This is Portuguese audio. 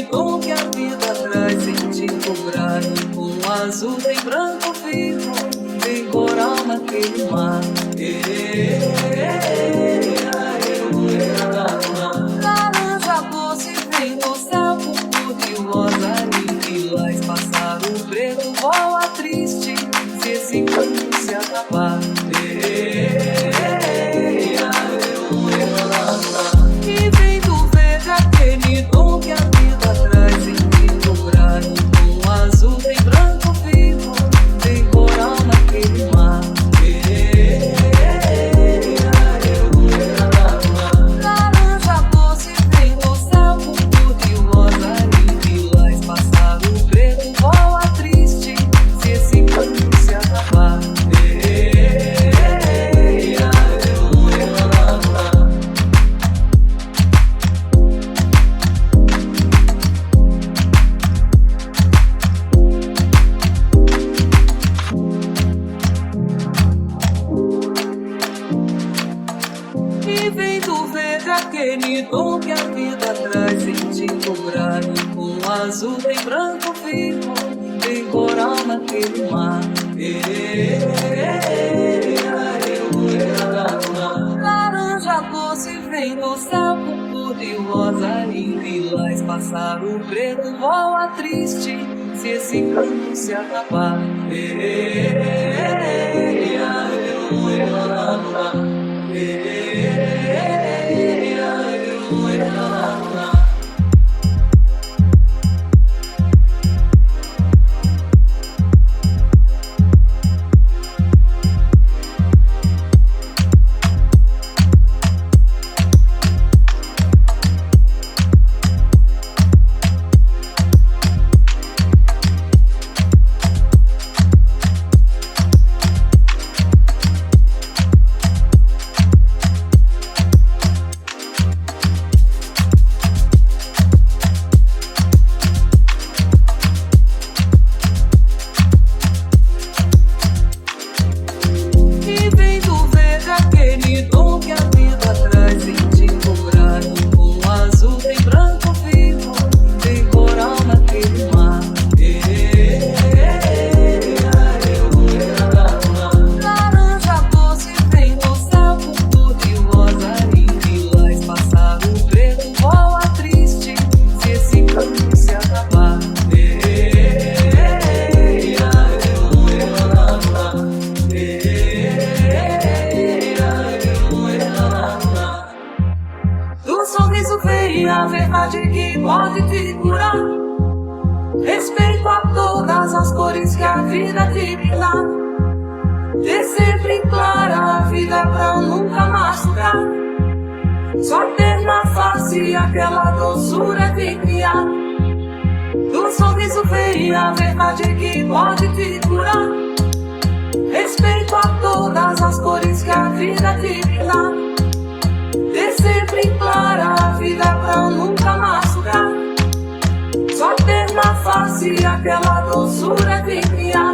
tom que a vida traz sem te cobrar. Com azul tem branco vivo, tem coral naquele mar. Laranja doce vem do céu, purpúreo, rosa e lilás. Pássaro preto voa triste, se esse canto se acabar. E vem do verde aquele tom que a vida traz sem te cobrar. Com azul tem branco vivo, tem coral naquele mar. Laranja doce vem do céu, purpúreo, rosa e lilás. Pássaro preto voa triste, se esse canto se acabar. E vem do verde aquele tom que a vida traz sem te cobrar. Com azul tem branco vivo, tem coral naquele mar. Laranja doce vem do céu, purpúreo, rosa e lilás. Pássaro preto voa triste, se esse canto se acabar. Aquele tom que a vida traz sem te cobrar. Com azul tem branco vivo, tem coral naquele mar. Laranja doce vem do céu, purpúreo, rosa e lilás. Pássaro preto voa triste, se esse canto se acabar. Do sorriso vem a verdade que pode te curar. Respeito a todas as cores que a vida te dá. Ter sempre clara a vida pra nunca machucar. Só ter na face aquela doçura de criar. Do sorriso vem a verdade que pode te curar. Respeito a todas as cores que a vida te dá. Ter sempre clara a vida pra nunca machucar. Só ter na face aquela doçura de criar.